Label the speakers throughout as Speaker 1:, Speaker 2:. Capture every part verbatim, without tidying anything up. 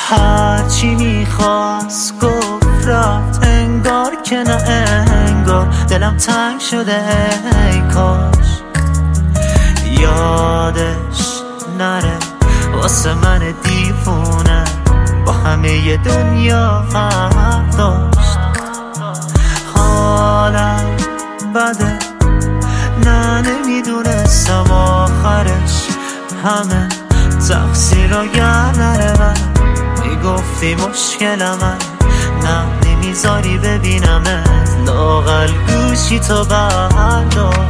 Speaker 1: هرچی میخواست گفت رفت، انگار که نه انگار دلم تنگ شده ای کاش یادش نره واسه من دیوونه با همه دنیا حق داشت. حالم بده نه نمیدونستم آخرش همه تقصیر رو گردن من میگفتی مشکل من نه نمیذاری ببینمت لاغل گوشی تو بردار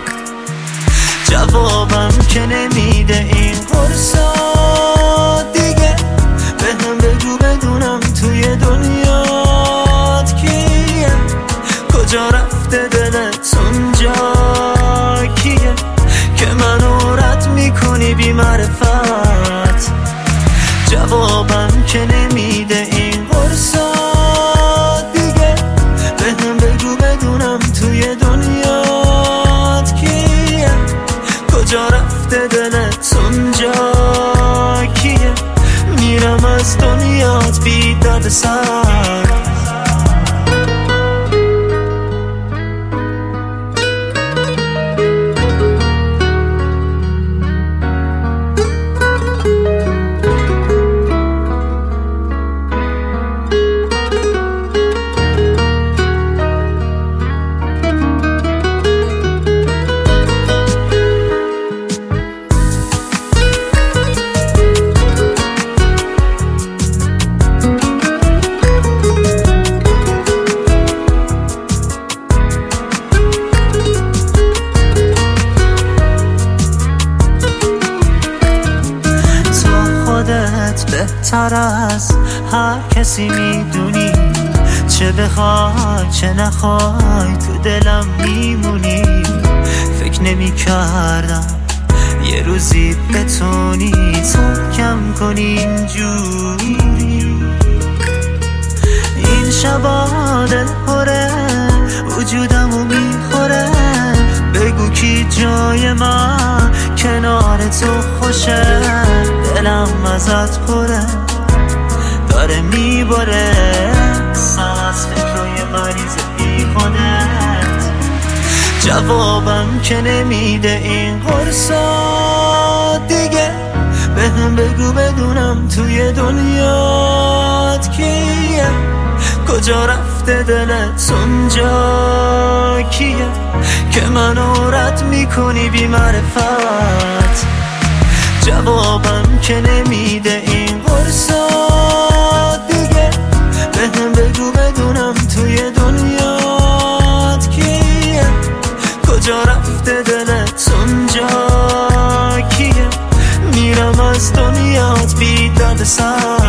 Speaker 1: جوابم که نمیده این قرصا دیگه بهم بگو بدونم توی دنیات کیه کجا رفته دلت اونجا کیه که منو رد میکنی بی معرفت جوابم که نمیده این قرصا دیگه بهم بگو بدونم توی دنیات کیه کجا رفته دلت اونجا کیه میرم از دنیات بی درد سر. بهتر از هر کسی میدونی چه بخوای چه نخوای تو دلم میمونی فکر نمی کردم یه روزی بتونی تو کم کنی اینجوری این شبا دل پره وجودمو میخوره بگو کی جای من کنار تو خوشه دلم ازت پره داره میباره سم از فکرهای مریض بی خودت جوابم که نمیده این قرصا دیگه بهم بگو بدونم توی دنیات کیه کجا رفته دلت اونجا کیه که منو رد میکنی بی معرفت جوابم که نمیده این قرصا دیگه بهم بگو بدونم توی دنیات کیه کجا رفته دلت اونجا کیه میرم از دنیات بی درد سر.